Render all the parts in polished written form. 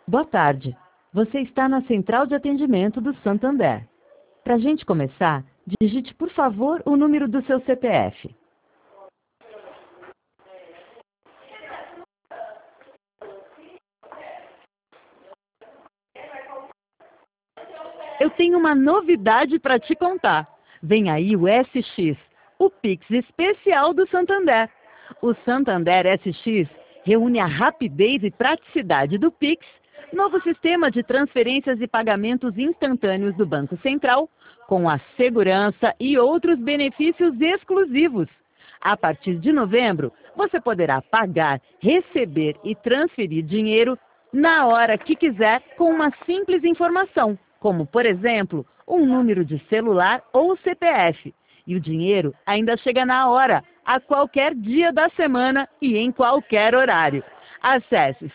Boa tarde. Você está na central de atendimento do Santander. Para a gente começar, digite, por favor, o número do seu CPF. Eu tenho uma novidade para te contar. Vem aí o SX, o Pix especial do Santander. O Santander SX reúne a rapidez e praticidade do Pix, novo sistema de transferências e pagamentos instantâneos do Banco Central, com a segurança e outros benefícios exclusivos. A partir de novembro, você poderá pagar, receber e transferir dinheiro na hora que quiser com uma simples informação, como, por exemplo, um número de celular ou CPF. E o dinheiro ainda chega na hora, a qualquer dia da semana e em qualquer horário. Acesse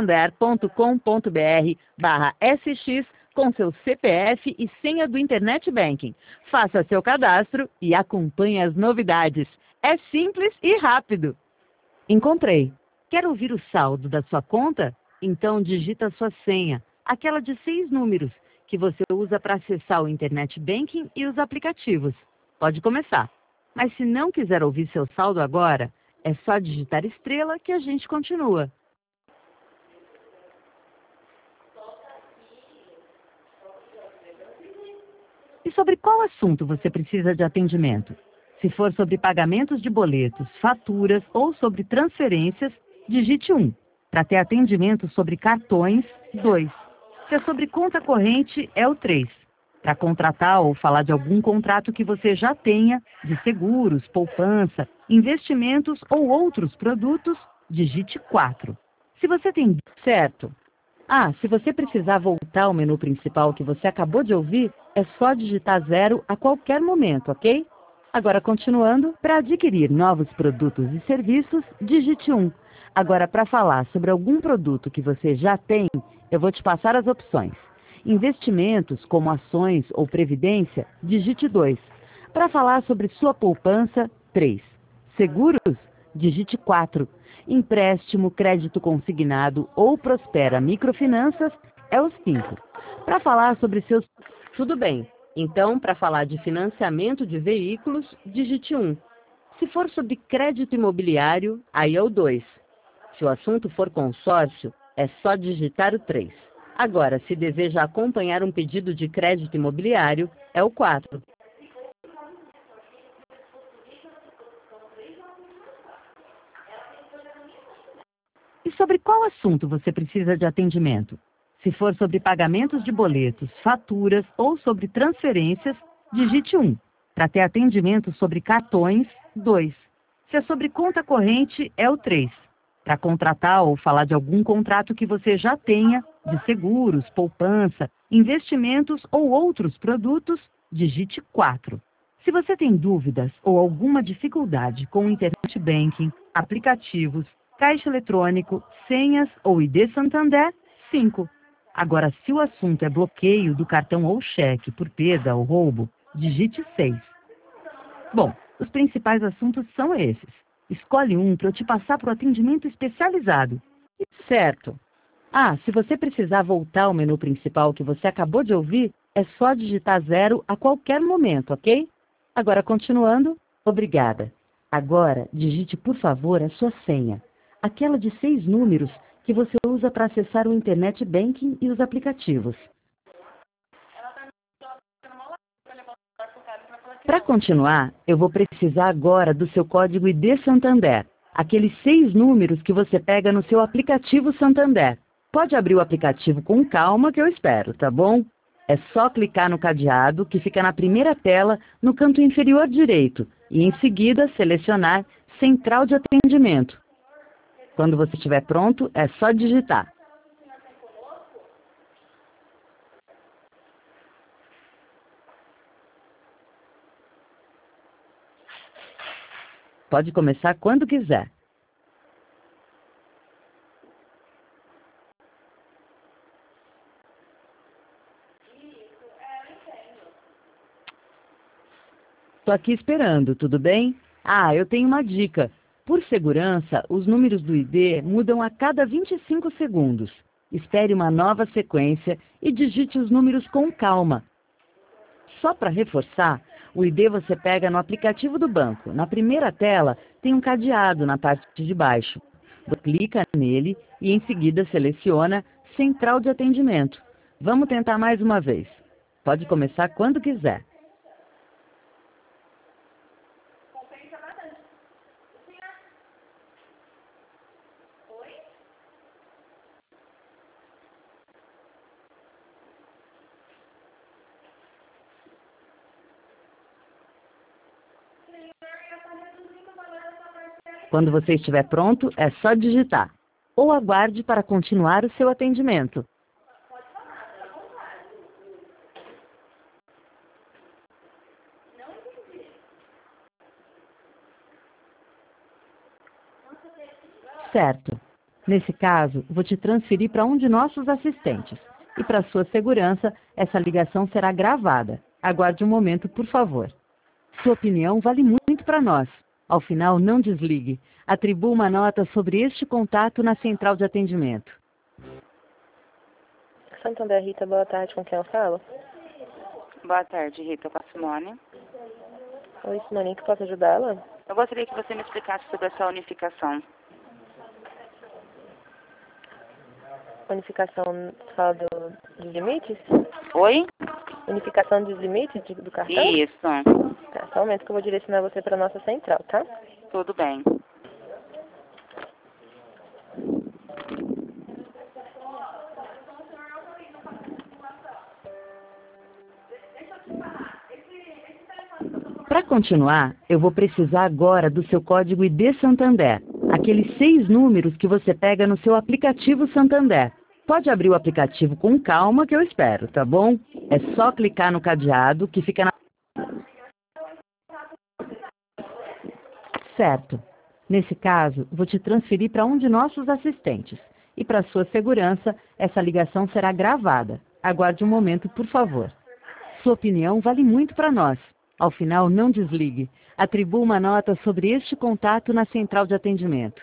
santander.com.br/SX com seu CPF e senha do Internet Banking. Faça seu cadastro e acompanhe as novidades. É simples e rápido. Encontrei. Quer ouvir o saldo da sua conta? Então digita sua senha, aquela de 6 números, que você usa para acessar o Internet Banking e os aplicativos. Pode começar. Mas se não quiser ouvir seu saldo agora, é só digitar estrela que a gente continua. E sobre qual assunto você precisa de atendimento? Se for sobre pagamentos de boletos, faturas ou sobre transferências, digite 1. Para ter atendimento sobre cartões, 2. Se é sobre conta corrente, é o 3. Para contratar ou falar de algum contrato que você já tenha, de seguros, poupança, investimentos ou outros produtos, digite 4. Se você tem certo. Se você precisar voltar ao menu principal que você acabou de ouvir, é só digitar 0 a qualquer momento, ok? Agora, continuando, para adquirir novos produtos e serviços, digite 1. Agora, para falar sobre algum produto que você já tem, eu vou te passar as opções. Investimentos, como ações ou previdência, digite 2. Para falar sobre sua poupança, 3. Seguros, digite 4. Empréstimo, crédito consignado ou Prospera Microfinanças é o 5. Para falar sobre seus... Tudo bem. Então, para falar de financiamento de veículos, digite 1. Se for sobre crédito imobiliário, aí é o 2. Se o assunto for consórcio, é só digitar o 3. Agora, se deseja acompanhar um pedido de crédito imobiliário, é o 4. E sobre qual assunto você precisa de atendimento? Se for sobre pagamentos de boletos, faturas ou sobre transferências, digite 1. Para ter atendimento sobre cartões, 2. Se é sobre conta corrente, é o 3. Para contratar ou falar de algum contrato que você já tenha, de seguros, poupança, investimentos ou outros produtos, digite 4. Se você tem dúvidas ou alguma dificuldade com o Internet Banking, aplicativos, caixa eletrônico, senhas ou ID Santander, 5. Agora, se o assunto é bloqueio do cartão ou cheque por perda ou roubo, digite 6. Bom, os principais assuntos são esses. Escolhe um para eu te passar para o atendimento especializado. Certo. Se você precisar voltar ao menu principal que você acabou de ouvir, é só digitar 0 a qualquer momento, ok? Agora, continuando, obrigada. Agora, digite, por favor, a sua senha. Aquela de 6 números que você usa para acessar o Internet Banking e os aplicativos. Para continuar, eu vou precisar agora do seu código ID Santander, aqueles 6 números que você pega no seu aplicativo Santander. Pode abrir o aplicativo com calma que eu espero, tá bom? É só clicar no cadeado que fica na primeira tela, no canto inferior direito, e em seguida selecionar Central de Atendimento. Quando você estiver pronto, é só digitar. Pode começar quando quiser. Estou aqui esperando, tudo bem? Eu tenho uma dica. Por segurança, os números do ID mudam a cada 25 segundos. Espere uma nova sequência e digite os números com calma. Só para reforçar, o ID você pega no aplicativo do banco. Na primeira tela, tem um cadeado na parte de baixo. Você clica nele e em seguida seleciona Central de Atendimento. Vamos tentar mais uma vez. Pode começar quando quiser. Quando você estiver pronto, é só digitar. Ou aguarde para continuar o seu atendimento. Certo. Nesse caso, vou te transferir para um de nossos assistentes. E para sua segurança, essa ligação será gravada. Aguarde um momento, por favor. Sua opinião vale muito para nós. Ao final, não desligue. Atribua uma nota sobre este contato na central de atendimento. Santander, Rita, boa tarde. Com quem eu falo? Boa tarde, Rita, com a Simone. Oi, Simone, que posso ajudá-la? Eu gostaria que você me explicasse sobre essa unificação. Unificação, fala dos limites? Oi? Unificação dos limites do cartão? Isso. Tá, só um momento que eu vou direcionar você para a nossa central, tá? Tudo bem. Para continuar, eu vou precisar agora do seu código ID Santander. Aqueles 6 números que você pega no seu aplicativo Santander. Pode abrir o aplicativo com calma que eu espero, tá bom? É só clicar no cadeado que fica na... Certo. Nesse caso, vou te transferir para um de nossos assistentes. E para sua segurança, essa ligação será gravada. Aguarde um momento, por favor. Sua opinião vale muito para nós. Ao final, não desligue. Atribua uma nota sobre este contato na central de atendimento.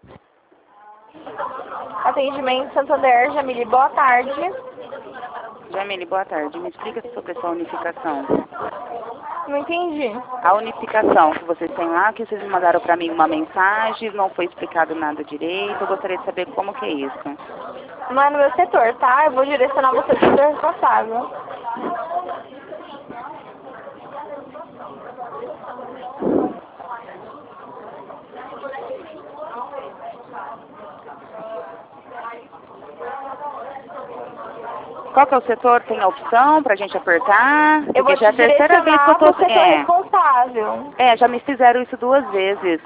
Atendimento Santander, Jamile, boa tarde. Jamile, boa tarde. Me explica sobre essa unificação. Não entendi. A unificação que vocês têm lá, que vocês mandaram para mim uma mensagem, não foi explicado nada direito. Eu gostaria de saber como que é isso. Não é no meu setor, tá? Eu vou direcionar você para o setor responsável. Qual que é o setor? Tem a opção pra gente apertar? Eu vou Porque já é a terceira vez que eu tô... para o setor responsável. Já me fizeram isso 2 vezes.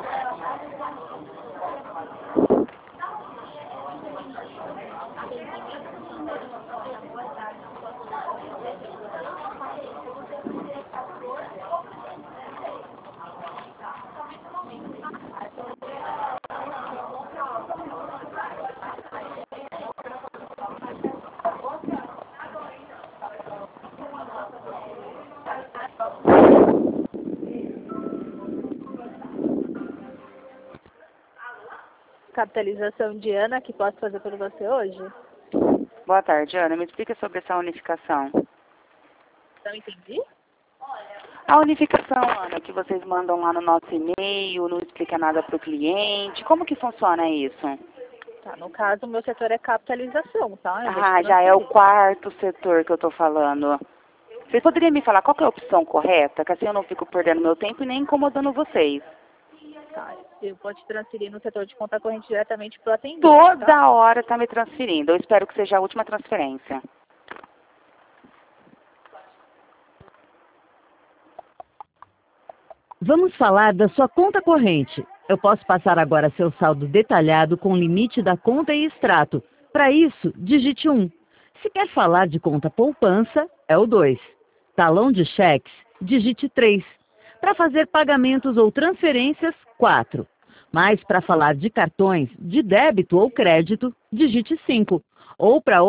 Capitalização de Ana, que posso fazer por você hoje? Boa tarde, Ana. Me explica sobre essa unificação. Não entendi? A unificação, Ana, que vocês mandam lá no nosso e-mail, não explica nada para o cliente. Como que funciona isso? Tá, no caso, o meu setor é capitalização, tá? Já é o 4º setor que eu tô falando. Vocês poderiam me falar qual que é a opção correta? Que assim eu não fico perdendo meu tempo e nem incomodando vocês. Tá, eu vou te transferir no setor de conta corrente diretamente para o atendente. Toda hora tá me transferindo. Eu espero que seja a última transferência. Vamos falar da sua conta corrente. Eu posso passar agora seu saldo detalhado com limite da conta e extrato. Para isso, digite 1. Se quer falar de conta poupança, é o 2. Talão de cheques, digite 3. Para fazer pagamentos ou transferências, 4. Mas para falar de cartões, de débito ou crédito, digite 5. Ou para